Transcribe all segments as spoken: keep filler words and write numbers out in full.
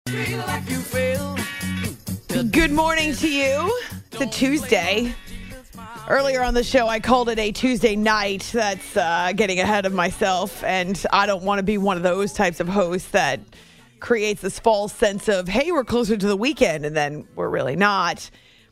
Good morning to you. It's a Tuesday. Earlier on the show, I called it a Tuesday night. That's uh, getting ahead of myself, and I don't want to be one of those types of hosts that creates this false sense of, hey, we're closer to the weekend, and then we're really not.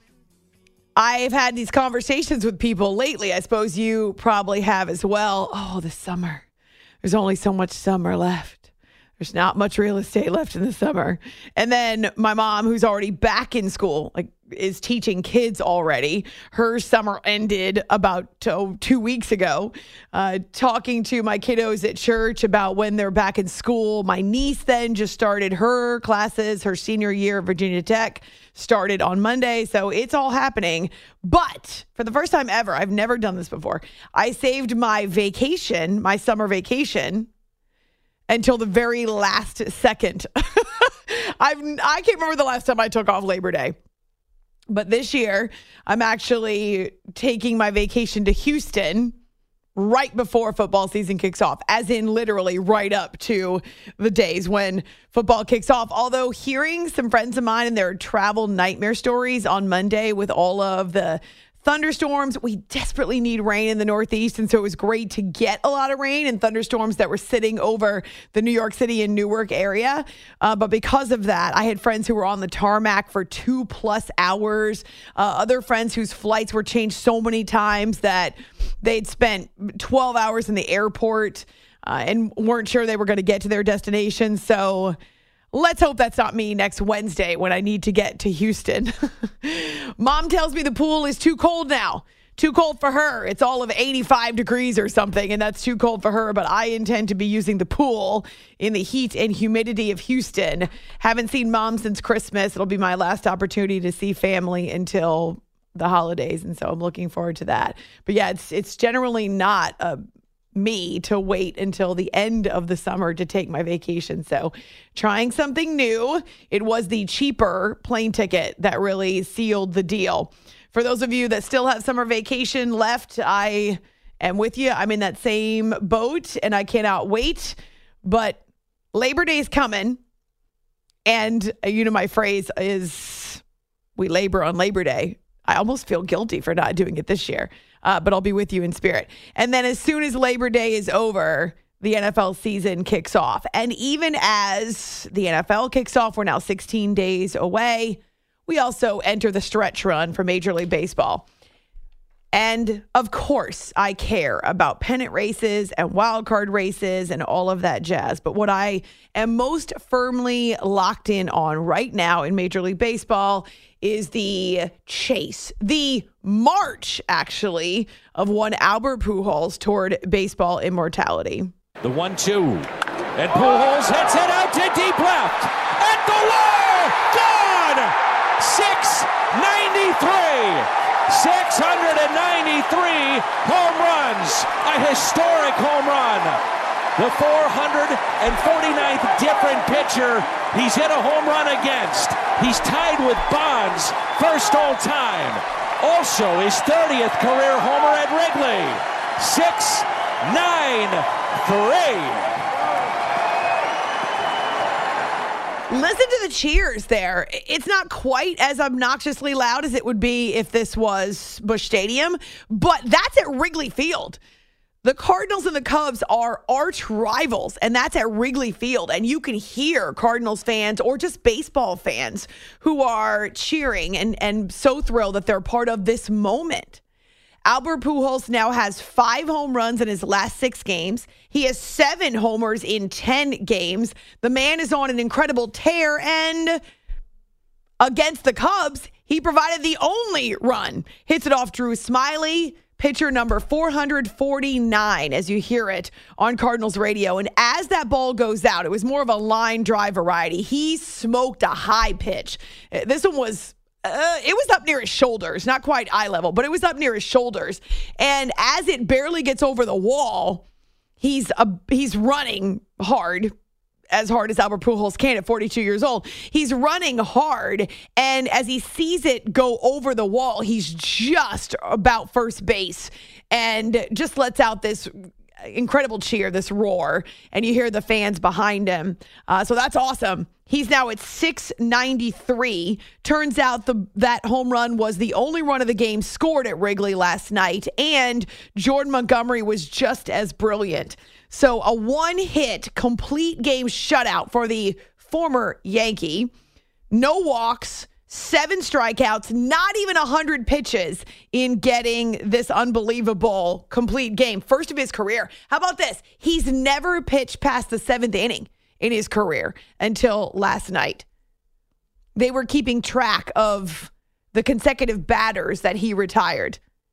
I've had these conversations with people lately. I suppose you probably have as well. Oh, the summer. There's only so much summer left. There's not much real estate left in the summer. And then my mom, who's already back in school, like is teaching kids already. Her summer ended about oh, two weeks ago. Uh, talking to my kiddos at church about when they're back in school. My niece then just started her classes. Her senior year at Virginia Tech started on Monday. So it's all happening. But for the first time ever, I've never done this before. I saved my vacation, my summer vacation, until the very last second. I've, I can't remember the last time I took off Labor Day. But this year, I'm actually taking my vacation to Houston right before football season kicks off, as in literally right up to the days when football kicks off. Although hearing some friends of mine and their travel nightmare stories on Monday with all of the thunderstorms, we desperately need rain in the Northeast, and so it was great to get a lot of rain and thunderstorms that were sitting over the New York City and Newark area. Uh, but because of that, I had friends who were on the tarmac for two plus hours, uh, other friends whose flights were changed so many times that they'd spent twelve hours in the airport uh, and weren't sure they were going to get to their destination. So let's hope that's not me next Wednesday when I need to get to Houston. Mom tells me the pool is too cold now. Too cold for her. It's all of eighty-five degrees or something, and that's too cold for her. But I intend to be using the pool in the heat and humidity of Houston. Haven't seen Mom since Christmas. It'll be my last opportunity to see family until the holidays, and so I'm looking forward to that. But yeah, it's it's generally not a me to wait until the end of the summer to take my vacation. So trying something new. It was the cheaper plane ticket that really sealed the deal. For those of you that still have summer vacation left, I am with you. I'm in that same boat and I cannot wait. But Labor Day is coming. And you know, my phrase is we labor on Labor Day. I almost feel guilty for not doing it this year. Uh, but I'll be with you in spirit. And then as soon as Labor Day is over, the N F L season kicks off. And even as the N F L kicks off, we're now sixteen days away. We also enter the stretch run for Major League Baseball. And of course, I care about pennant races and wild card races and all of that jazz. But what I am most firmly locked in on right now in Major League Baseball is the chase, the march, actually, of one Albert Pujols toward baseball immortality. The one two. And Pujols hits it out to deep left. At the wall! Gone! six ninety-three! six ninety-three home runs. A historic home run. The four hundred forty-ninth different pitcher he's hit a home run against. He's tied with Bonds, first all time. Also his thirtieth career homer at Wrigley. six nine three. Listen to the cheers there. It's not quite as obnoxiously loud as it would be if this was Busch Stadium, but that's at Wrigley Field. The Cardinals and the Cubs are arch rivals, and that's at Wrigley Field. And you can hear Cardinals fans or just baseball fans who are cheering and, and so thrilled that they're part of this moment. Albert Pujols now has five home runs in his last six games. He has seven homers in ten games. The man is on an incredible tear, and against the Cubs, he provided the only run. Hits it off Drew Smyly, pitcher number four hundred forty-nine, as you hear it on Cardinals radio. And as that ball goes out, it was more of a line drive variety. He smoked a high pitch. This one was Uh, it was up near his shoulders, not quite eye level, but it was up near his shoulders. And as it barely gets over the wall, he's a, he's running hard, as hard as Albert Pujols can at forty-two years old. He's running hard, and as he sees it go over the wall, he's just about first base and just lets out this incredible cheer, this roar, and you hear the fans behind him. Uh, so that's awesome. He's now at six ninety-three. Turns out the that home run was the only run of the game scored at Wrigley last night, and Jordan Montgomery was just as brilliant. So a one-hit, complete game shutout for the former Yankee. No walks, seven strikeouts, not even one hundred pitches in getting this unbelievable complete game. First of his career. How about this? He's never pitched past the seventh inning in his career until last night. They were keeping track of the consecutive batters that he retired.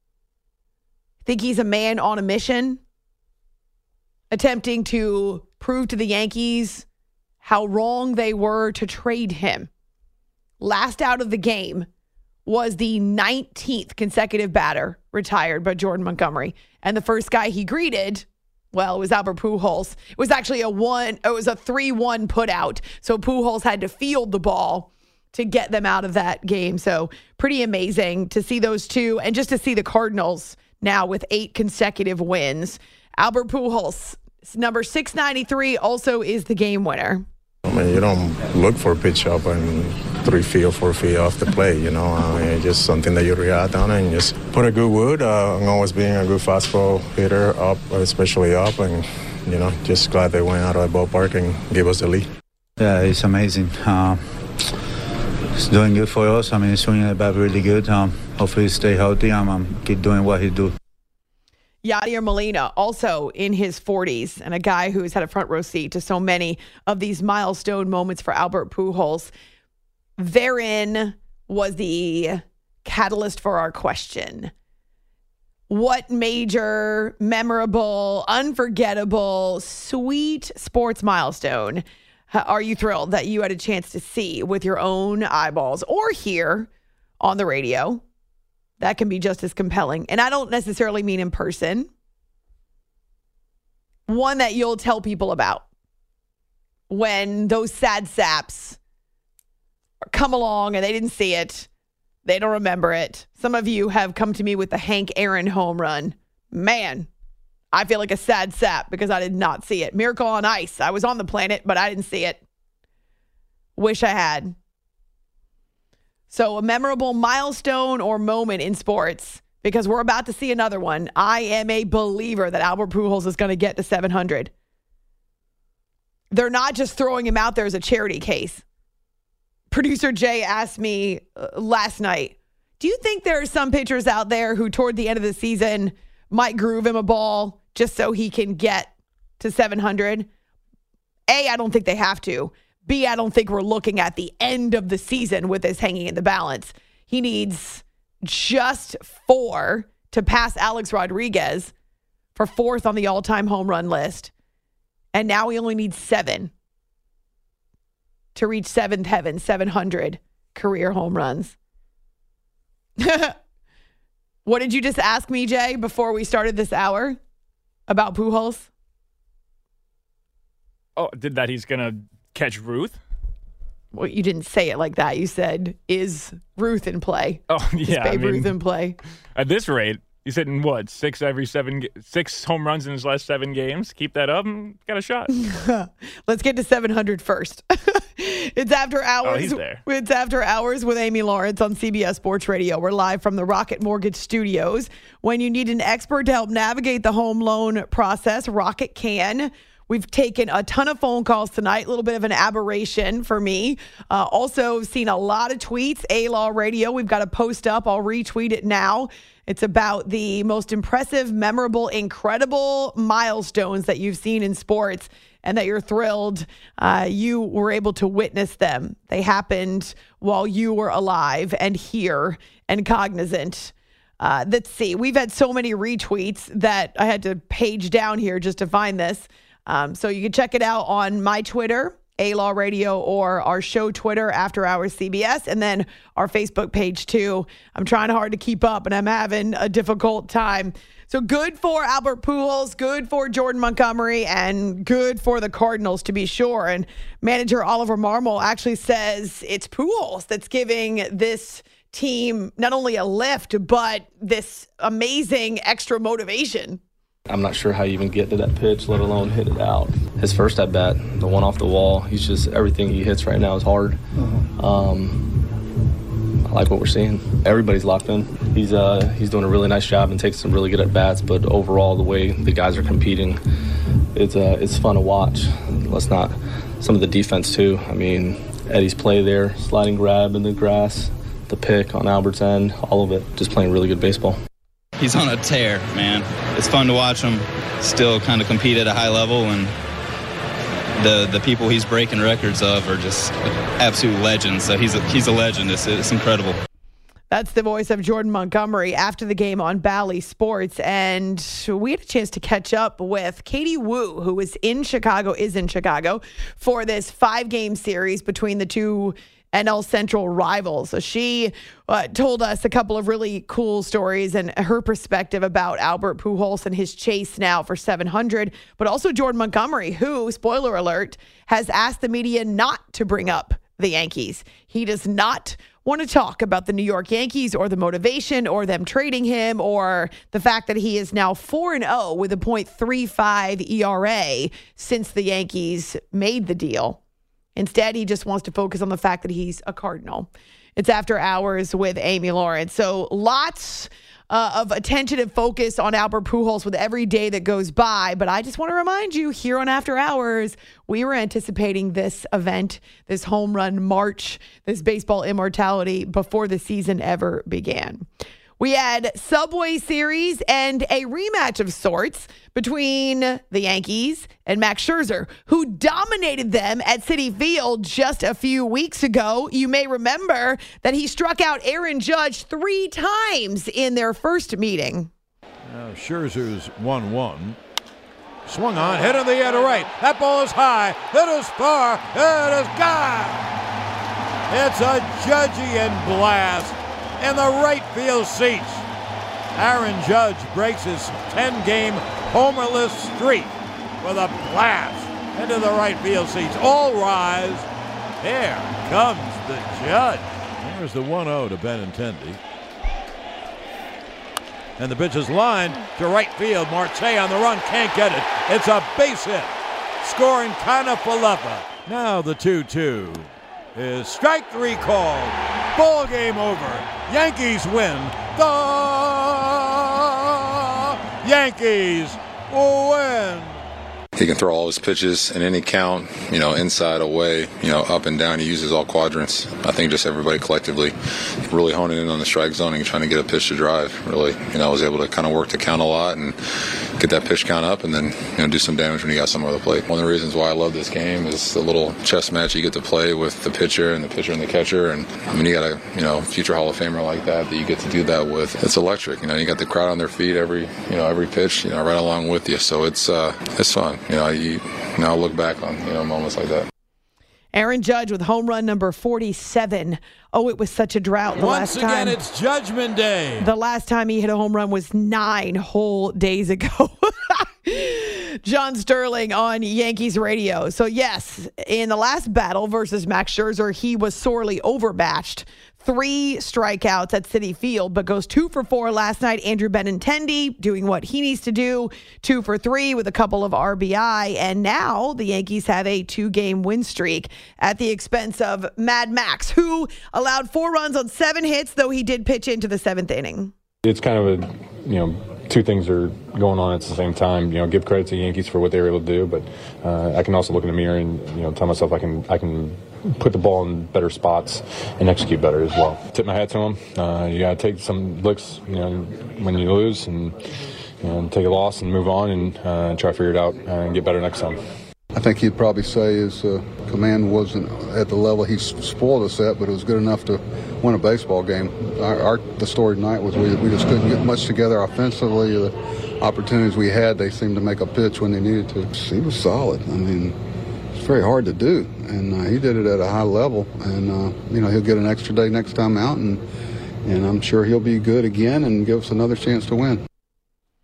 I think he's a man on a mission, attempting to prove to the Yankees how wrong they were to trade him. Last out of the game was the nineteenth consecutive batter retired by Jordan Montgomery. And the first guy he greeted, well, it was Albert Pujols. It was actually a one, it was a three one put out. So Pujols had to field the ball to get them out of that game. So pretty amazing to see those two, and just to see the Cardinals now with eight consecutive wins. Albert Pujols, number six ninety-three, also is the game winner. I mean, you don't look for a pitch up and three feet or four feet off the plate, you know. I mean, it's just something that you react on and just put a good wood. Uh, I'm always being a good fastball hitter up, especially up, and, you know, just glad they went out of the ballpark and gave us the lead. Yeah, it's amazing. Uh, it's doing good for us. I mean, he's swinging the bat really good. Um, hopefully he stay healthy and um, keep doing what he do. Yadier Molina, also in his forties, and a guy who's had a front row seat to so many of these milestone moments for Albert Pujols. Therein was the catalyst for our question. What major, memorable, unforgettable, sweet sports milestone are you thrilled that you had a chance to see with your own eyeballs or hear on the radio? That can be just as compelling. And I don't necessarily mean in person. One that you'll tell people about when those sad saps come along and they didn't see it. They don't remember it. Some of you have come to me with the Hank Aaron home run. Man, I feel like a sad sap because I did not see it. Miracle on Ice. I was on the planet, but I didn't see it. Wish I had. So a memorable milestone or moment in sports, because we're about to see another one. I am a believer that Albert Pujols is going to get to seven hundred. They're not just throwing him out there as a charity case. Producer Jay asked me uh, last night, do you think there are some pitchers out there who toward the end of the season might groove him a ball just so he can get to seven hundred? A, I don't think they have to. B, I don't think we're looking at the end of the season with this hanging in the balance. He needs just four to pass Alex Rodriguez for fourth on the all-time home run list. And now he only needs seven to reach seventh heaven, seven hundred career home runs. What did you just ask me, Jay, before we started this hour about Pujols? Oh, did that he's going to catch Ruth? Well, you didn't say it like that. You said, is Ruth in play? Oh, yeah. Is Babe I mean, Ruth in play? At this rate, he's hitting what? Six every seven, six home runs in his last seven games. Keep that up and got a shot. Let's get to seven hundred first. It's After Hours. Oh, he's there. It's After Hours with Amy Lawrence on C B S Sports Radio. We're live from the Rocket Mortgage Studios. When you need an expert to help navigate the home loan process, Rocket can. We've taken a ton of phone calls tonight, a little bit of an aberration for me. Uh, also seen a lot of tweets, A-Law Radio. We've got a post up. I'll retweet it now. It's about the most impressive, memorable, incredible milestones that you've seen in sports and that you're thrilled uh, you were able to witness them. They happened while you were alive and here and cognizant. Uh, let's see. We've had so many retweets that I had to page down here just to find this. Um, so you can check it out on my Twitter, A-Law Radio, or our show Twitter, After Hours C B S, and then our Facebook page too. I'm trying hard to keep up, and I'm having a difficult time. So good for Albert Pujols, good for Jordan Montgomery, and good for the Cardinals to be sure. And manager Oliver Marmol actually says it's Pujols that's giving this team not only a lift, but this amazing extra motivation. I'm not sure how you even get to that pitch, let alone hit it out. His first at bat, the one off the wall, he's just, everything he hits right now is hard. Uh-huh. Um, I like what we're seeing. Everybody's locked in. He's uh, he's doing a really nice job and takes some really good at bats, but overall, the way the guys are competing, it's uh, it's fun to watch. Let's not, some of the defense too. I mean, Eddie's play there, sliding grab in the grass, the pick on Albert's end, all of it, just playing really good baseball. He's on a tear, man. It's fun to watch him still kind of compete at a high level, and the the people he's breaking records of are just absolute legends. So he's a, he's a legend. It's, it's incredible. That's the voice of Jordan Montgomery after the game on Bally Sports. And we had a chance to catch up with Katie Woo, who was in Chicago, is in Chicago, for this five-game series between the two N L Central rivals. So she uh, told us a couple of really cool stories and her perspective about Albert Pujols and his chase now for seven hundred, but also Jordan Montgomery, who, spoiler alert, has asked the media not to bring up the Yankees. He does not want to talk about the New York Yankees or the motivation or them trading him or the fact that he is now four and oh with a point three five E R A since the Yankees made the deal. Instead, he just wants to focus on the fact that he's a Cardinal. It's After Hours with Amy Lawrence. So lots uh, of attention and focus on Albert Pujols with every day that goes by. But I just want to remind you, here on After Hours, we were anticipating this event, this home run march, this baseball immortality before the season ever began. We had Subway Series and a rematch of sorts between the Yankees and Max Scherzer, who dominated them at Citi Field just a few weeks ago. You may remember that he struck out Aaron Judge three times in their first meeting. Now Scherzer's one one. Swung on, hit in the air to right. That ball is high, hit is far, it is gone. It's a Judgian blast in the right field seats. Aaron Judge breaks his ten-game homerless streak with a blast into the right field seats. All rise. Here comes the Judge. There's the one oh to Benintendi. And the pitch is lined to right field. Marte on the run, can't get it. It's a base hit. Scoring Kiner-Falefa. Now the two two is strike three called. Ball game over. Yankees win. The Yankees win. He can throw all his pitches in any count, you know, inside, away, you know, up and down. He uses all quadrants. I think just everybody collectively really honing in on the strike zone and trying to get a pitch to drive. Really, you know, I was able to kind of work the count a lot and get that pitch count up and then, you know, do some damage when you got somewhere to play. One of the reasons why I love this game is the little chess match you get to play with the pitcher and the pitcher and the catcher. And I mean, you got a, you know, future Hall of Famer like that that you get to do that with. It's electric. You know, you got the crowd on their feet every, you know, every pitch, you know, right along with you. So it's, uh, it's fun. You know, you now look back on, you know, moments like that. Aaron Judge with home run number forty-seven. Oh, it was such a drought the Once last again, time. it's Judgment Day. The last time he hit a home run was nine whole days ago. John Sterling on Yankees radio. So, yes, in the last battle versus Max Scherzer, he was sorely overmatched. Three strikeouts at Citi Field, but goes two for four last night. Andrew Benintendi doing what he needs to do, two for three with a couple of R B I. And now the Yankees have a two-game win streak at the expense of Mad Max, who allowed four runs on seven hits, though he did pitch into the seventh inning. It's kind of a, you know, two things are going on at the same time. You know, give credit to the Yankees for what they were able to do, but uh, I can also look in the mirror and, you know, tell myself I can I can put the ball in better spots and execute better as well. Tip my hat to them. Uh, you got to take some licks, you know, when you lose and, you know, take a loss and move on and uh, try to figure it out and get better next time. I think he'd probably say his uh, command wasn't at the level he spoiled us at, but it was good enough to win a baseball game. Our, our the story tonight was we, we just couldn't get much together offensively. The opportunities we had, they seemed to make a pitch when they needed to. He was solid. I mean, it's very hard to do, and uh, he did it at a high level. And uh, you know, he'll get an extra day next time out, and and I'm sure he'll be good again and give us another chance to win.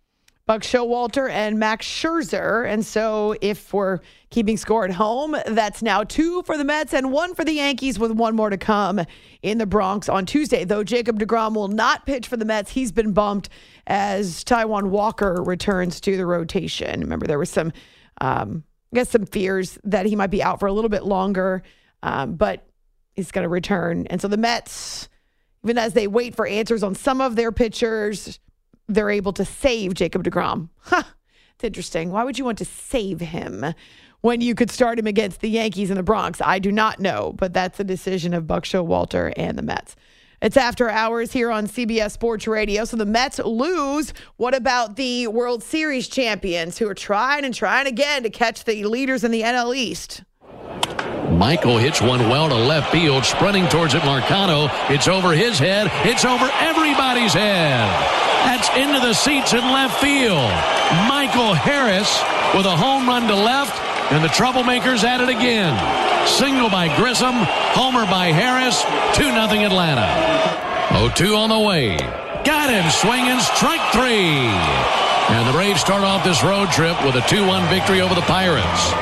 Buck Showalter and Max Scherzer. And so if we're keeping score at home, that's now two for the Mets and one for the Yankees, with one more to come in the Bronx on Tuesday. Though Jacob deGrom will not pitch for the Mets, he's been bumped as Taijuan Walker returns to the rotation. Remember, there was some, um, I guess, some fears that he might be out for a little bit longer, um, but he's going to return. And so the Mets, even as they wait for answers on some of their pitchers, they're able to save Jacob deGrom. Huh, it's interesting. Why would you want to save him when you could start him against the Yankees in the Bronx? I do not know, but that's a decision of Buck Showalter and the Mets. It's After Hours here on C B S Sports Radio. So the Mets lose. What about the World Series champions who are trying and trying again to catch the leaders in the N L East? Michael hits one well to left field, sprinting towards it. Marcano, it's over his head. It's over everybody's head. That's into the seats in left field. Michael Harris with a home run to left, and the troublemakers at it again. Single by Grissom, homer by Harris, two nothing Atlanta. oh two on the way. Got him, swinging, strike three. And the Braves start off this road trip with a two one victory over the Pirates.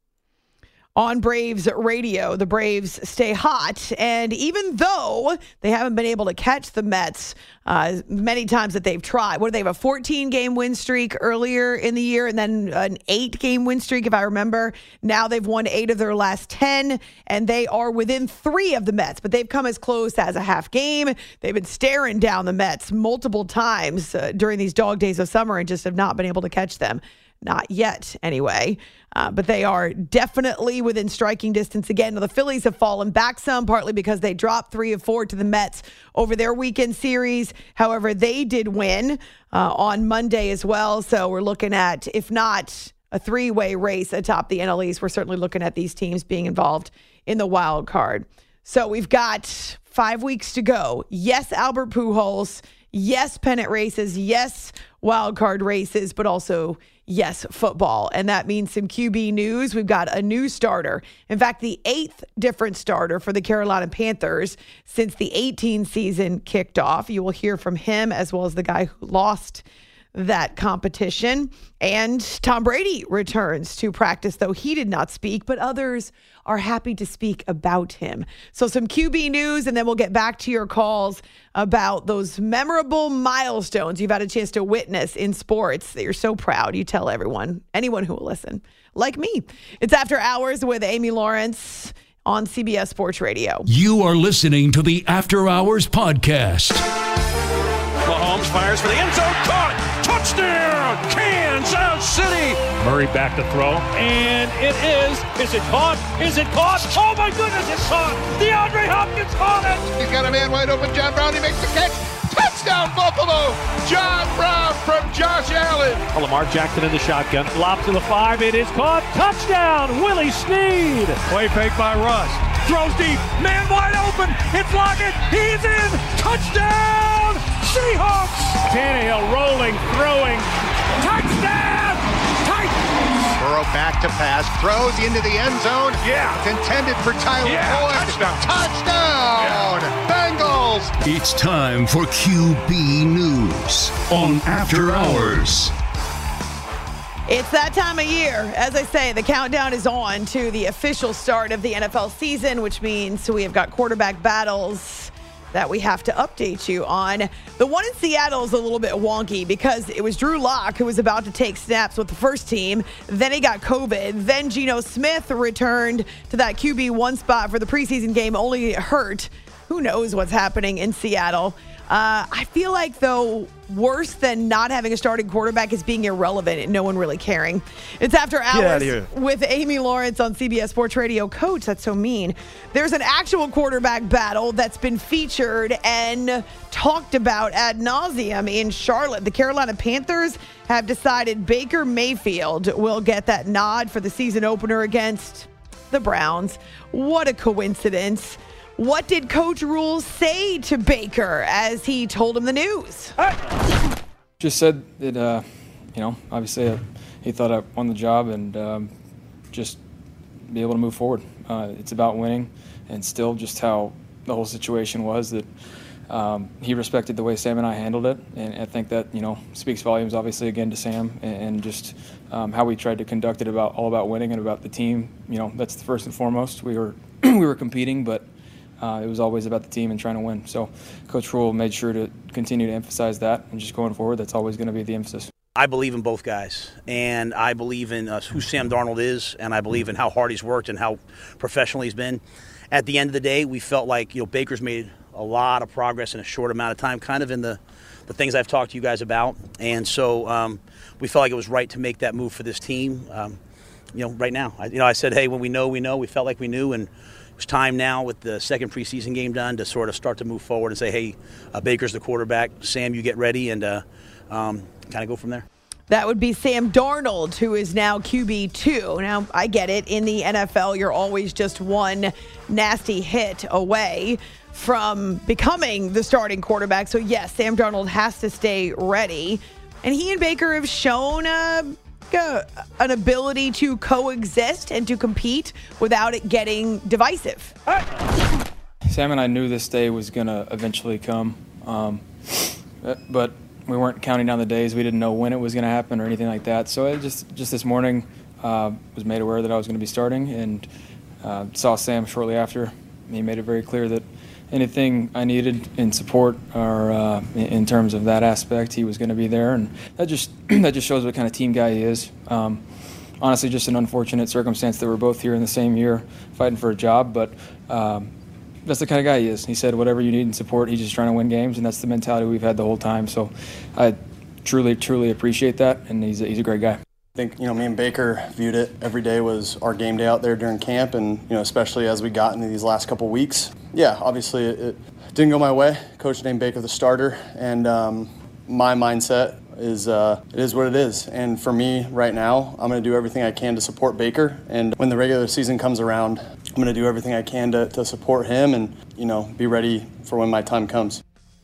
On Braves radio, the Braves stay hot, and even though they haven't been able to catch the Mets uh, many times that they've tried, what do they have, a fourteen-game win streak earlier in the year, and then an eight-game win streak, if I remember. Now they've won eight of their last ten, and they are within three of the Mets, but they've come as close as a half game. They've been staring down the Mets multiple times uh, during these dog days of summer and just have not been able to catch them. Not yet, anyway. Uh, but they are definitely within striking distance again. Now, the Phillies have fallen back some, partly because they dropped three of four to the Mets over their weekend series. However, they did win uh, on Monday as well. So we're looking at, if not a three-way race atop the N L East, we're certainly looking at these teams being involved in the wild card. So we've got five weeks to go. Yes, Albert Pujols. Yes, pennant races. Yes, wild card races, but also yes, football. And that means some Q B news. We've got a new starter. In fact, the eighth different starter for the Carolina Panthers since the eighteen season kicked off. You will hear from him as well as the guy who lost that competition. And Tom Brady returns to practice, though he did not speak, but others are happy to speak about him. So some Q B news, and then we'll get back to your calls about those memorable milestones you've had a chance to witness in sports that you're so proud. You tell everyone, anyone who will listen, like me. It's After Hours with Amy Lawrence on C B S Sports Radio. You are listening to the After Hours podcast. Mahomes fires for the end zone. Caught! Touchdown! Kansas City! Murray back to throw, and it is. Is it caught? Is it caught? Oh my goodness, it's caught! DeAndre Hopkins caught it! He's got a man wide open. John Brown, he makes the catch. Touchdown, Buffalo! John Brown from Josh Allen. Lamar Jackson in the shotgun. Lob to the five. It is caught. Touchdown, Willie Snead! Play fake by Russ. Throws deep. Man wide open. It's Lockett. He's in. Touchdown, Seahawks! Tannehill rolling, throwing. Touchdown! Titans! Burrow back to pass. Throws into the end zone. Yeah. It's intended for Tyler Yeah. Boyd. Touchdown. Touchdown! Yeah. Bengals! It's time for Q B News on After Hours. It's that time of year. As I say, the countdown is on to the official start of the N F L season, which means we have got quarterback battles that we have to update you on. The one in Seattle is a little bit wonky because it was Drew Lock who was about to take snaps with the first team. Then he got COVID. Then Geno Smith returned to that Q B one spot for the preseason game, only hurt. Who knows what's happening in Seattle? Uh, I feel like, though, worse than not having a starting quarterback is being irrelevant and no one really caring. It's After Hours with Amy Lawrence on C B S Sports Radio. Coach, that's so mean. There's an actual quarterback battle that's been featured and talked about ad nauseum in Charlotte. The Carolina Panthers have decided Baker Mayfield will get that nod for the season opener against the Browns. What a coincidence. What did Coach Rule say to Baker as he told him the news? Just said that, uh, you know, obviously uh, he thought I won the job and um, just be able to move forward. Uh, it's about winning, and still just how the whole situation was that um, he respected the way Sam and I handled it, and I think that, you know, speaks volumes, obviously, again to Sam, and, and just um, how we tried to conduct it about all about winning and about the team. You know, that's the first and foremost. We were we were competing, but uh, it was always about the team and trying to win. So Coach Rhule made sure to continue to emphasize that, and just going forward, that's always going to be the emphasis. I believe in both guys, and I believe in uh, who Sam Darnold is, and I believe in how hard he's worked and how professional he's been. At the end of the day, we felt like, you know, Baker's made a lot of progress in a short amount of time, kind of in the, the things I've talked to you guys about. And so um, we felt like it was right to make that move for this team, um, you know, right now. I, you know, I said, hey, when we know, we know. We felt like we knew, and it was time now with the second preseason game done to sort of start to move forward and say, hey, uh, Baker's the quarterback. Sam, you get ready, and uh, um, kind of go from there. That would be Sam Darnold, who is now Q B two. Now, I get it. In the N F L, you're always just one nasty hit away from becoming the starting quarterback. So, yes, Sam Darnold has to stay ready. And he and Baker have shown uh, an ability to coexist and to compete without it getting divisive. Sam and I knew this day was going to eventually come, um, but we weren't counting down the days. We didn't know when it was going to happen or anything like that. So I just just this morning uh, was made aware that I was going to be starting, and uh, saw Sam shortly after. He made it very clear that anything I needed in support or uh, in terms of that aspect, he was going to be there, and that just that just shows what kind of team guy he is. Um, honestly, just an unfortunate circumstance that we're both here in the same year fighting for a job, but um, that's the kind of guy he is. He said whatever you need in support, he's just trying to win games, and that's the mentality we've had the whole time. So I truly, truly appreciate that, and he's a, he's a great guy. I think, you know, me and Baker viewed it every day was our game day out there during camp, and, you know, especially as we got into these last couple weeks. Yeah, obviously it, it didn't go my way. Coach named Baker the starter, and um, my mindset is uh, it is what it is. And for me right now, I'm going to do everything I can to support Baker. And when the regular season comes around, I'm going to do everything I can to, to support him and, you know, be ready for when my time comes.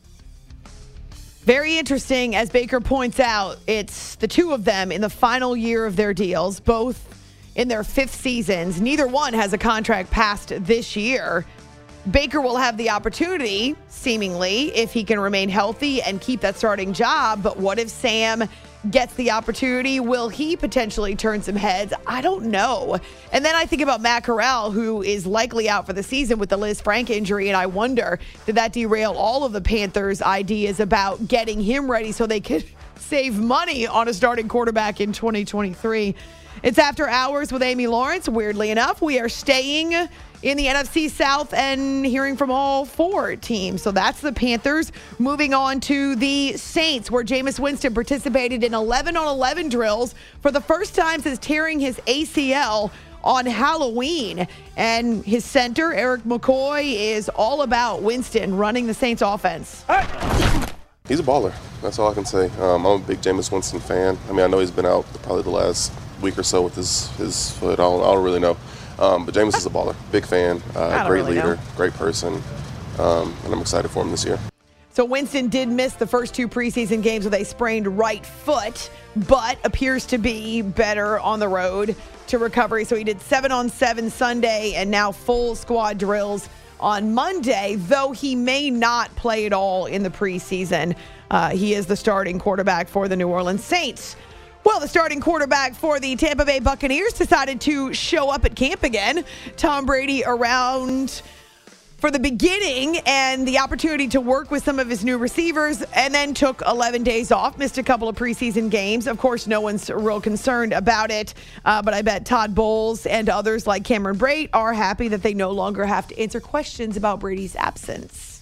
Very interesting. As Baker points out, it's the two of them in the final year of their deals, both in their fifth seasons. Neither one has a contract past this year. Baker will have the opportunity, seemingly, if he can remain healthy and keep that starting job. But what if Sam gets the opportunity? Will he potentially turn some heads? I don't know. And then I think about Matt Corral, who is likely out for the season with the Liz Frank injury, and I wonder, did that derail all of the Panthers' ideas about getting him ready so they could save money on a starting quarterback in twenty twenty-three? It's After Hours with Amy Lawrence. Weirdly enough, we are staying in the N F C South and hearing from all four teams. So that's the Panthers. Moving on to the Saints, where Jameis Winston participated in eleven on eleven drills for the first time since tearing his A C L on Halloween. And his center, Eric McCoy, is all about Winston running the Saints offense. He's a baller. That's all I can say. Um, I'm a big Jameis Winston fan. I mean, I know he's been out probably the last week or so with his, his foot. I don't, I don't really know. Um, but Jameis is a baller. Big fan. Uh, great really leader. Know. Great person. Um, and I'm excited for him this year. So Winston did miss the first two preseason games with a sprained right foot, but appears to be better on the road to recovery. So he did seven on seven Sunday and now full squad drills on Monday, though he may not play at all in the preseason. Uh, he is the starting quarterback for the New Orleans Saints. Well, the starting quarterback for the Tampa Bay Buccaneers decided to show up at camp again. Tom Brady around for the beginning and the opportunity to work with some of his new receivers, and then took eleven days off, missed a couple of preseason games. Of course, no one's real concerned about it, uh, but I bet Todd Bowles and others like Cameron Brate are happy that they no longer have to answer questions about Brady's absence.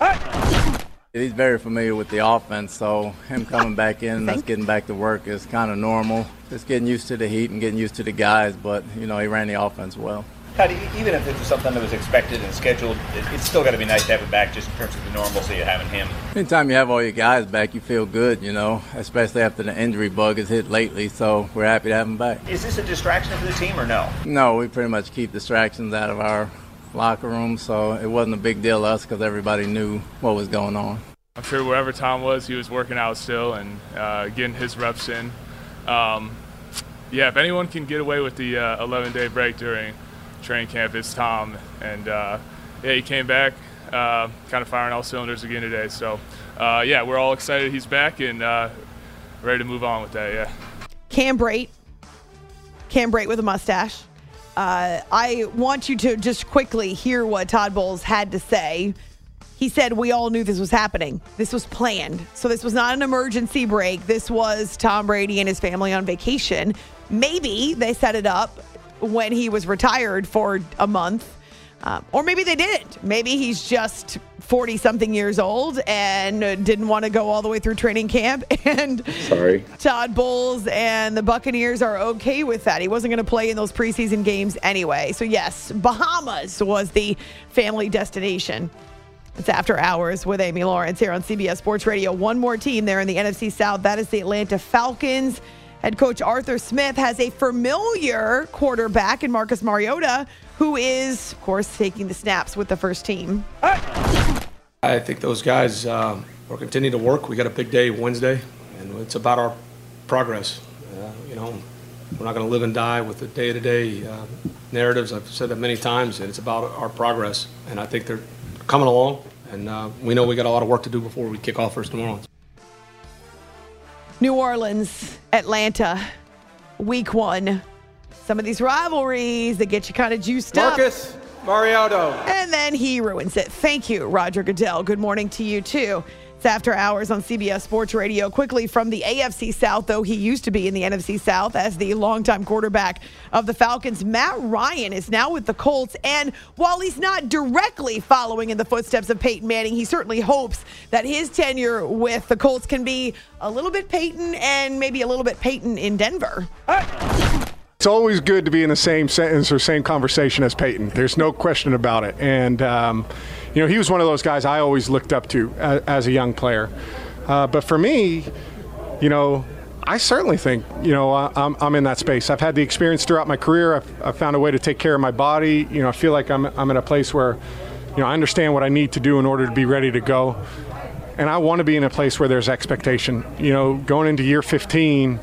He's very familiar with the offense, so him coming back in and us getting back to work is kind of normal. Just getting used to the heat and getting used to the guys, but, you know, he ran the offense well. Patty, even if it was something that was expected and scheduled, it, it's still got to be nice to have it back just in terms of the normalcy of having him. Anytime you have all your guys back, you feel good, you know, especially after the injury bug has hit lately, so we're happy to have him back. Is this a distraction for the team or no? No, we pretty much keep distractions out of our locker room, so it wasn't a big deal to us because everybody knew what was going on. I'm sure wherever Tom was, he was working out still and uh, getting his reps in. Um, yeah, if anyone can get away with the uh, eleven-day break during training camp, it's Tom. And, uh, yeah, he came back uh, kind of firing all cylinders again today. So, uh, yeah, we're all excited he's back and uh, ready to move on with that, yeah. Cam Brate. Cam Brate with a mustache. Uh, I want you to just quickly hear what Todd Bowles had to say. He said, we all knew this was happening. This was planned. So this was not an emergency break. This was Tom Brady and his family on vacation. Maybe they set it up when he was retired for a month. Uh, or maybe they didn't. Maybe he's just forty-something years old and didn't want to go all the way through training camp. And Sorry. Todd Bowles and the Buccaneers are okay with that. He wasn't going to play in those preseason games anyway. So, yes, Bahamas was the family destination. It's After Hours with Amy Lawrence here on C B S Sports Radio. One more team there in the N F C South. That is the Atlanta Falcons. Head coach Arthur Smith has a familiar quarterback in Marcus Mariota, who is, of course, taking the snaps with the first team. I think those guys um, will continue to work. We got a big day Wednesday, and it's about our progress. Uh, you know, we're not going to live and die with the day-to-day uh, narratives. I've said that many times, and it's about our progress. And I think they're coming along, and uh, we know we got a lot of work to do before we kick off First New Orleans. New Orleans, Atlanta, week one. Some of these rivalries that get you kind of juiced Marcus up. Mariota. And then he ruins it. Thank you, Roger Goodell. Good morning to you, too. It's After Hours on C B S Sports Radio. Quickly from the A F C South, though he used to be in the N F C South as the longtime quarterback of the Falcons, Matt Ryan is now with the Colts. And while he's not directly following in the footsteps of Peyton Manning, he certainly hopes that his tenure with the Colts can be a little bit Peyton and maybe a little bit Peyton in Denver. It's always good to be in the same sentence or same conversation as Peyton. There's no question about it. And, um, you know, he was one of those guys I always looked up to as, as a young player. Uh, but for me, you know, I certainly think, you know, I'm, I'm in that space. I've had the experience throughout my career. I've, I've found a way to take care of my body. You know, I feel like I'm, I'm in a place where, you know, I understand what I need to do in order to be ready to go. And I want to be in a place where there's expectation. You know, going into year fifteen,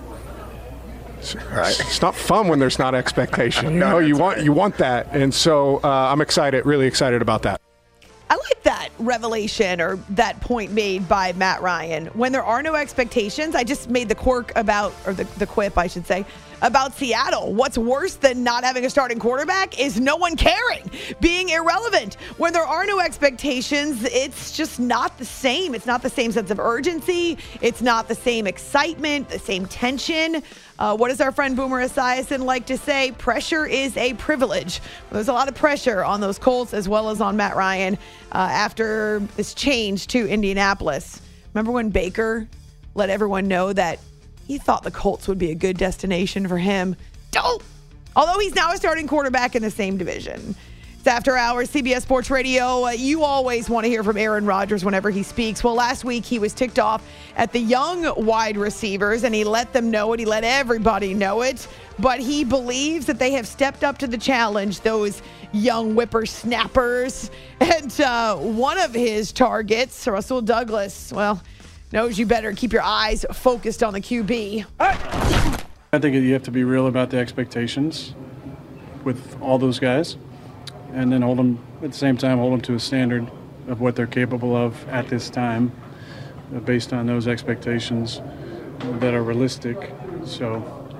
Right. It's not fun when there's not expectation. You know, you want you want that, and so uh, I'm excited, really excited about that. I like that revelation or that point made by Matt Ryan. When there are no expectations, I just made the quirk about, or the, the quip, I should say, about Seattle. What's worse than not having a starting quarterback is no one caring, being irrelevant. When there are no expectations, it's just not the same. It's not the same sense of urgency. It's not the same excitement, the same tension. Uh, what does our friend Boomer Esiason like to say? Pressure is a privilege. Well, there's a lot of pressure on those Colts as well as on Matt Ryan uh, after this change to Indianapolis. Remember when Baker let everyone know that he thought the Colts would be a good destination for him? Don't. Although he's now a starting quarterback in the same division. It's After Hours, C B S Sports Radio. Uh, you always want to hear from Aaron Rodgers whenever he speaks. Well, last week he was ticked off at the young wide receivers, and he let them know it. He let everybody know it. But he believes that they have stepped up to the challenge, those young whippersnappers. And uh, one of his targets, Russell Douglas, well, knows you better keep your eyes focused on the Q B. I think you have to be real about the expectations with all those guys, and then hold them, at the same time, hold them to a standard of what they're capable of at this time, uh, based on those expectations that are realistic. So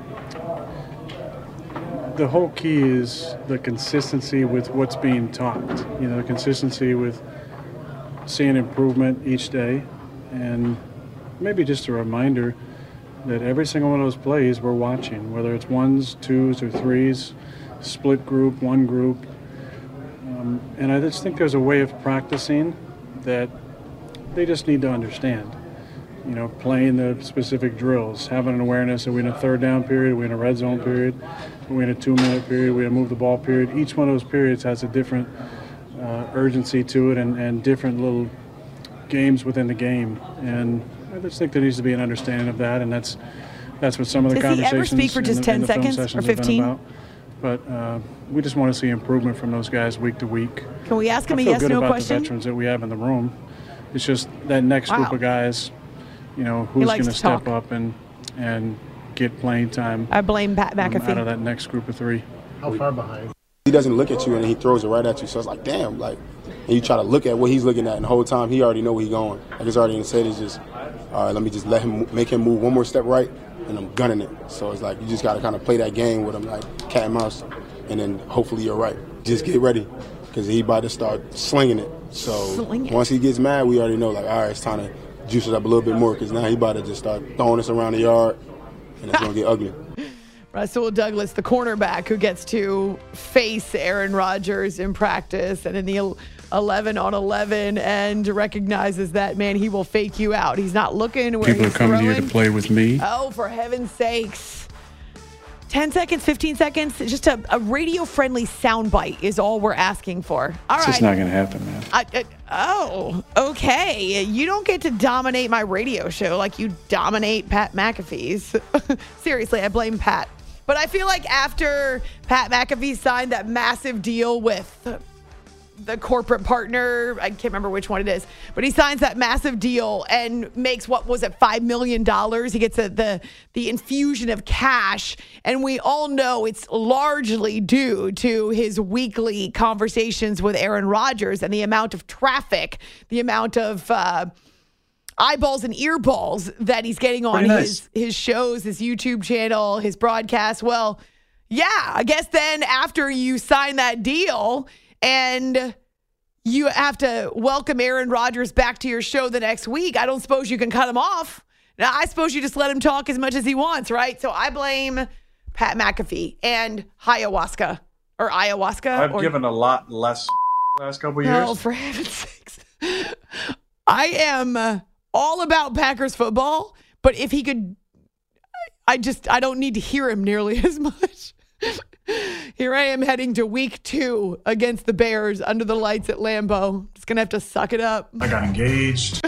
the whole key is the consistency with what's being taught, you know, the consistency with seeing improvement each day, and maybe just a reminder that every single one of those plays we're watching, whether it's ones, twos, or threes, split group, one group. Um, and I just think there's a way of practicing that they just need to understand. You know, playing the specific drills, having an awareness that we're in a third down period, we're in a red zone period, we're in a two-minute period, we're in a move the ball period. Each one of those periods has a different uh, urgency to it and, and different little games within the game. And I just think there needs to be an understanding of that, and that's that's what some of the Does conversations he ever speak for just in the, ten in the film seconds sessions or fifteen? have been about. But uh, we just want to see improvement from those guys week to week. Can we ask him I a feel yes good no about question? the veterans that we have in the room. It's just that next Wow. group of guys, you know, who's likes going to to step talk. up and and get playing time. I blame Pat um, McAfee. out of that next group of three. How far behind? He doesn't look at you and he throws it right at you. So it's like, damn, like and you try to look at what he's looking at, and the whole time he already know where he's going. Like it's already in his head. It's just, all right, let me just let him make him move one more step right, and I'm gunning it. So it's like you just got to kind of play that game with him, like cat and mouse, and then hopefully you're right. Just get ready, because he about to start slinging it. So Sling. once he gets mad, we already know, like, all right, it's time to juice it up a little bit more, because now he about to just start throwing us around the yard, and it's going to get ugly. Rasul Douglas, the cornerback who gets to face Aaron Rodgers in practice and in the eleven on eleven and recognizes that, man, he will fake you out. He's not looking where People he's are coming throwing. here to play with me. Oh, for heaven's sakes. ten seconds, fifteen seconds, just a, a radio-friendly soundbite is all we're asking for. All it's right. just not going to happen, man. I, I, oh, okay. You don't get to dominate my radio show like you dominate Pat McAfee's. Seriously, I blame Pat. But I feel like after Pat McAfee signed that massive deal with the corporate partner, I can't remember which one it is, but he signs that massive deal and makes, what was it, five million dollars. He gets a, the the infusion of cash, and we all know it's largely due to his weekly conversations with Aaron Rodgers and the amount of traffic, the amount of uh, eyeballs and earballs that he's getting on Pretty nice. his, his shows, his YouTube channel, his broadcast. Well, yeah, I guess then after you sign that deal and you have to welcome Aaron Rodgers back to your show the next week, I don't suppose you can cut him off. Now, I suppose you just let him talk as much as he wants, right? So I blame Pat McAfee and ayahuasca or ayahuasca. I've or, given a lot less the last couple of years. Oh, for heaven's sakes. I am uh, all about Packers football, but if he could, I just, I don't need to hear him nearly as much. Here I am heading to week two against the Bears under the lights at Lambeau. Just going to have to suck it up. I got engaged.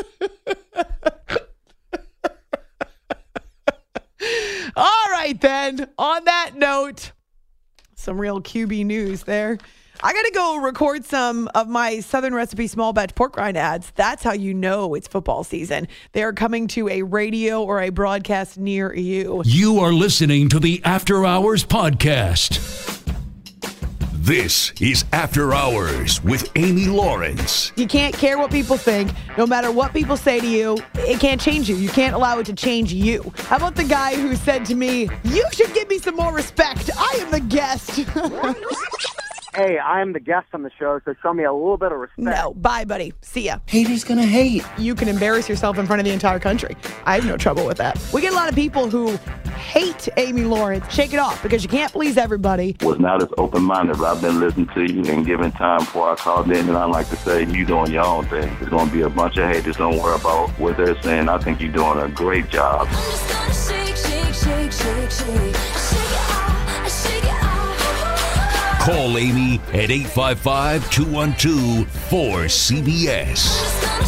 All right, then. On that note, some real Q B news there. I got to go record some of my Southern Recipe small batch pork rind ads. That's how you know it's football season. They are coming to a radio or a broadcast near you. You are listening to the After Hours Podcast. This is After Hours with Amy Lawrence. You can't care what people think. No matter what people say to you, it can't change you. You can't allow it to change you. How about the guy who said to me, you should give me some more respect. I am the guest. Hey, I am the guest on the show, so show me a little bit of respect. No, bye, buddy. See ya. Haters gonna hate. You can embarrass yourself in front of the entire country. I have no trouble with that. We get a lot of people who hate Amy Lawrence. Shake it off, because you can't please everybody. Was not as open-minded, but I've been listening to you and giving time before I called in, and I like to say you doing your own thing. There's going to be a bunch of haters. Don't worry about what they're saying. I think you're doing a great job. I'm just gonna shake, shake, shake, shake, shake. Shake it off, shake it off. Call Amy at eight five five, two one two, four C B S.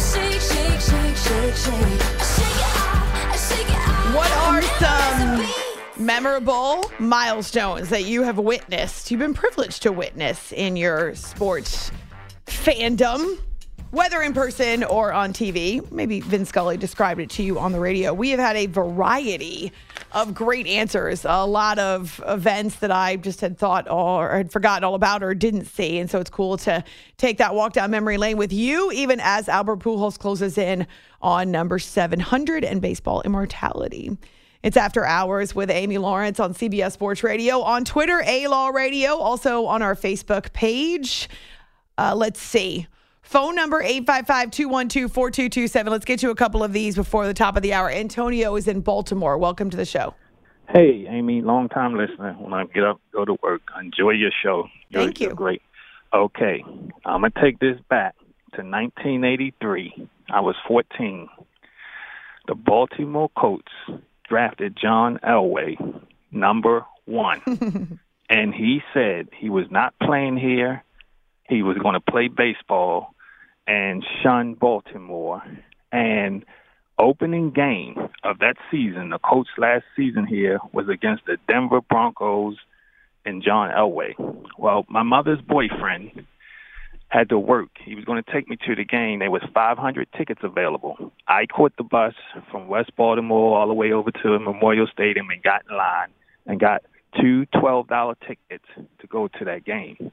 What are some memorable milestones that you have witnessed, you've been privileged to witness in your sports fandom, whether in person or on T V? Maybe Vin Scully described it to you on the radio. We have had a variety of great answers, a lot of events that I just had thought or had forgotten all about or didn't see. And so it's cool to take that walk down memory lane with you, even as Albert Pujols closes in on number seven hundred and baseball immortality. It's After Hours with Amy Lawrence on C B S Sports Radio, on Twitter, A-Law Radio, also on our Facebook page. Uh, let's see. Phone number eight five five, two one two, four two two seven. Let's get you a couple of these before the top of the hour. Antonio is in Baltimore. Welcome to the show. Hey, Amy, long-time listener. When I get up, go to work, I enjoy your show. You're, Thank you. You're great. Okay, I'm going to take this back to nineteen eighty-three. I was fourteen. The Baltimore Colts drafted John Elway, number one. And he said he was not playing here. He was going to play baseball and shun Baltimore. And opening game of that season, the Colts' last season here, was against the Denver Broncos and John Elway. Well, my mother's boyfriend had to work. He was going to take me to the game. There was five hundred tickets available. I caught the bus from West Baltimore all the way over to Memorial Stadium and got in line and got two twelve dollar tickets to go to that game.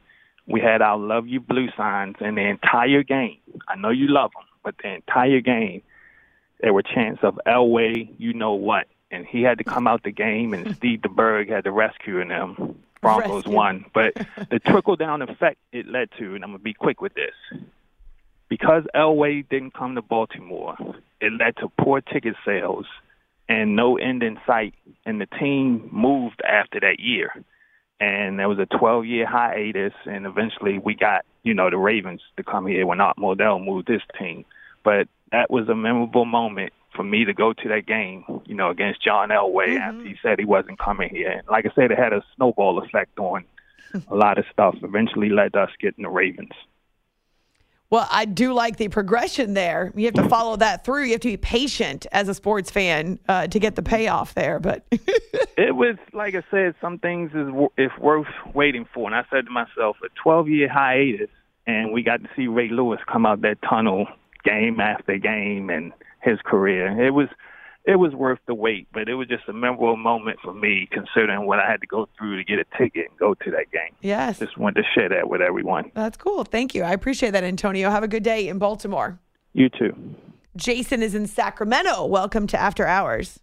we had our Love You Blue signs, and the entire game, I know you love them, but the entire game, there were chants of Elway, you know what. And he had to come out the game, and Steve DeBerg had to rescue them. Broncos rescue. won. But the trickle-down effect it led to, and I'm going to be quick with this, because Elway didn't come to Baltimore, it led to poor ticket sales and no end in sight, and the team moved after that year. And there was a twelve-year hiatus, and eventually we got, you know, the Ravens to come here when Art Modell moved this team. But that was a memorable moment for me to go to that game, you know, against John Elway mm-hmm. after he said he wasn't coming here. And like I said, it had a snowball effect on a lot of stuff, eventually led to us getting the Ravens. Well, I do like the progression there. You have to follow that through. You have to be patient as a sports fan uh, to get the payoff there. But it was, like I said, some things is is worth waiting for. And I said to myself, a twelve-year hiatus, and we got to see Ray Lewis come out that tunnel game after game and his career. It was it was worth the wait, but it was just a memorable moment for me, considering what I had to go through to get a ticket and go to that game. Yes. Just wanted to share that with everyone. That's cool. Thank you. I appreciate that, Antonio. Have a good day in Baltimore. You too. Jason is in Sacramento. Welcome to After Hours.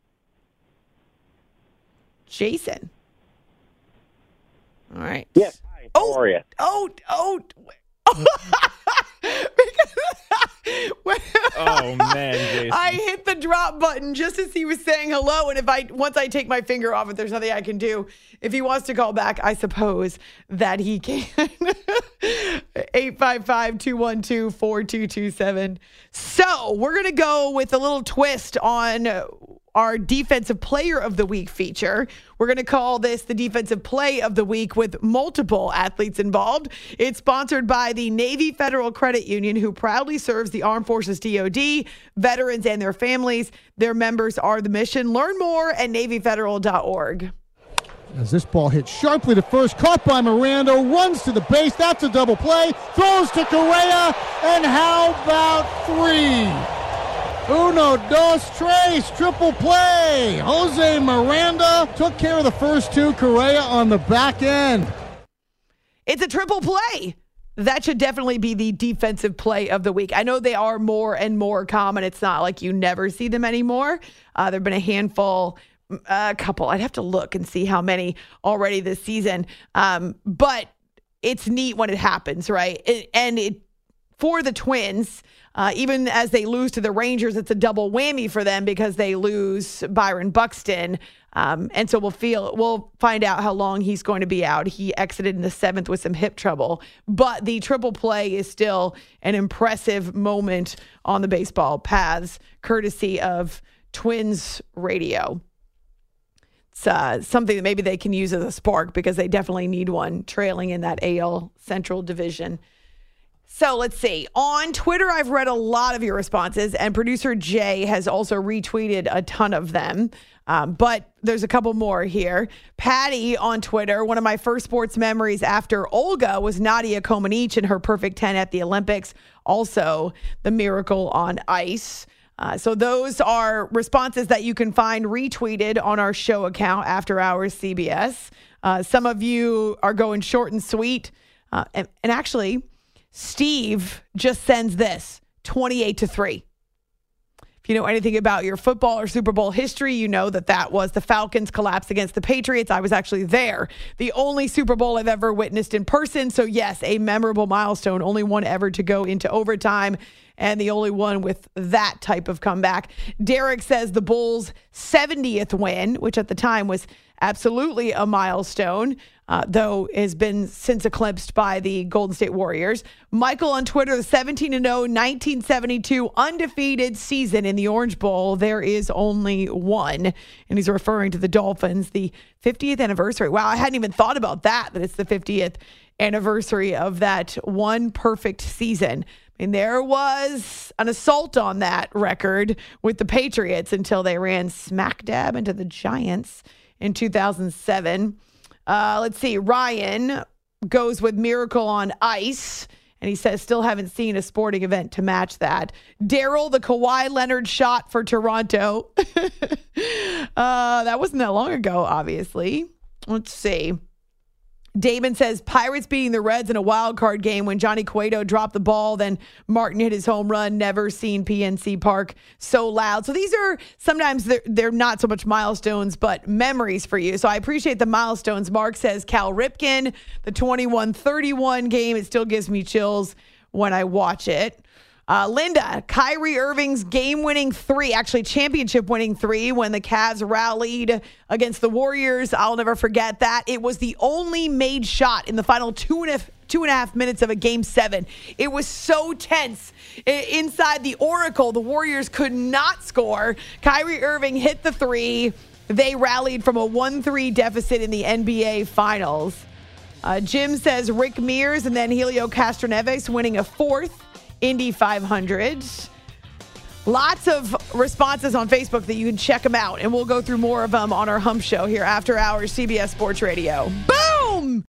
Jason. All right. Yes. Hi. Oh, How are you? Oh, oh. Oh man, Jason. I hit the drop button just as he was saying hello, and if I once I take my finger off it, there's nothing I can do. If he wants to call back, I suppose that he can. eight five five, two one two, four two two seven. So we're going to go with a little twist on our Defensive Player of the Week feature. We're going to call this the Defensive Play of the Week with multiple athletes involved. It's sponsored by the Navy Federal Credit Union, who proudly serves the Armed Forces D O D, veterans, and their families. Their members are the mission. Learn more at navy federal dot org. As this ball hits sharply to first, caught by Miranda, runs to the base. That's a double play. Throws to Correa, and how about three? Uno, dos, tres, triple play. Jose Miranda took care of the first two. Correa on the back end. It's a triple play. That should definitely be the Defensive Play of the Week. I know they are more and more common. It's not like you never see them anymore. Uh, there have been a handful, a couple. I'd have to look and see how many already this season. Um, but it's neat when it happens, right? It, and it for the Twins, Uh, even as they lose to the Rangers, it's a double whammy for them because they lose Byron Buxton. Um, and so we'll feel we'll find out how long he's going to be out. He exited in the seventh with some hip trouble. But the triple play is still an impressive moment on the baseball paths, courtesy of Twins Radio. It's uh, something that maybe they can use as a spark because they definitely need one trailing in that A L Central Division. So let's see. On Twitter, I've read a lot of your responses, and producer Jay has also retweeted a ton of them. Um, but there's a couple more here. Patty on Twitter, one of my first sports memories after Olga was Nadia Comaneci in her perfect ten at the Olympics. Also, the miracle on ice. Uh, so those are responses that you can find retweeted on our show account, After Hours C B S. Uh, some of you are going short and sweet. Uh, and, and actually, Steve just sends this, twenty-eight to three. If you know anything about your football or Super Bowl history, you know that that was the Falcons' collapse against the Patriots. I was actually there. The only Super Bowl I've ever witnessed in person. So yes, a memorable milestone, only one ever to go into overtime, and the only one with that type of comeback. Derek says the Bulls' seventieth win, which at the time was absolutely a milestone, uh, though has been since eclipsed by the Golden State Warriors. Michael on Twitter, the seventeen and oh nineteen seventy-two undefeated season in the Orange Bowl. There is only one, and he's referring to the Dolphins, the fiftieth anniversary. Wow, I hadn't even thought about that, that it's the fiftieth anniversary of that one perfect season. And there was an assault on that record with the Patriots until they ran smack dab into the Giants in two thousand seven. Uh, let's see. Ryan goes with Miracle on Ice, and he says, still haven't seen a sporting event to match that. Daryl, the Kawhi Leonard shot for Toronto. uh, that wasn't that long ago, obviously. Let's see. Damon says Pirates beating the Reds in a wild card game when Johnny Cueto dropped the ball, then Martin hit his home run. Never seen P N C Park so loud. So these are sometimes they're, they're not so much milestones, but memories for you. So I appreciate the milestones. Mark says Cal Ripken, the twenty-one thirty-one game. It still gives me chills when I watch it. Uh, Linda, Kyrie Irving's game-winning three, actually championship-winning three when the Cavs rallied against the Warriors. I'll never forget that. It was the only made shot in the final two and a, two and a half minutes of a game seven. It was so tense. I, inside the Oracle, the Warriors could not score. Kyrie Irving hit the three. They rallied from a one three deficit in the N B A Finals. Uh, Jim says Rick Mears and then Helio Castroneves winning a fourth Indy five hundred. Lots of responses on Facebook that you can check them out, and we'll go through more of them on our Hump Show here after hours, C B S Sports Radio. Boom!